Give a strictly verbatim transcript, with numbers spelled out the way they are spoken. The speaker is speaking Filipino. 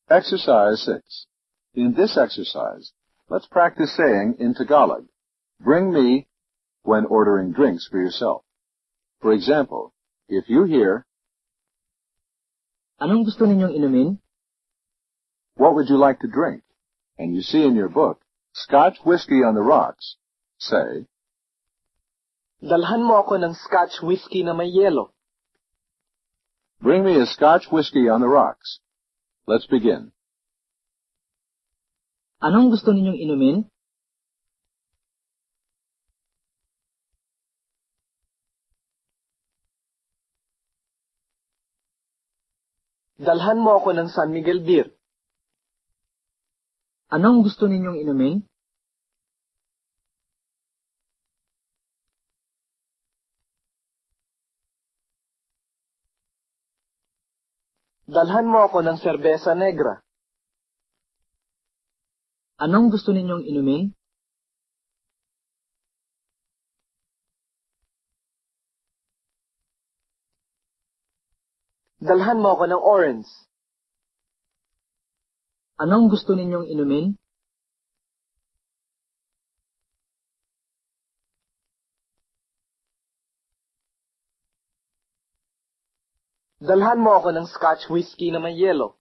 Exercise six. In this exercise, let's practice saying in Tagalog, "Bring me," when ordering drinks for yourself. For example, if you hear, Anong gusto ninyong inumin? "What would you like to drink?" and you see in your book, "Scotch whiskey on the rocks," say, Dalhan mo ako ng Scotch whiskey na may yelo. "Bring me a Scotch whiskey on the rocks." Let's begin. Anong gusto ninyong inumin? Dalhan mo ako ng San Miguel beer. Anong gusto ninyong inumin? Dalhan mo ako ng Cerveza Negra. Anong gusto ninyong inumin? Dalhan mo ako ng orange. Anong gusto ninyong inumin? Dalhan mo ako ng Scotch whiskey na may yelo.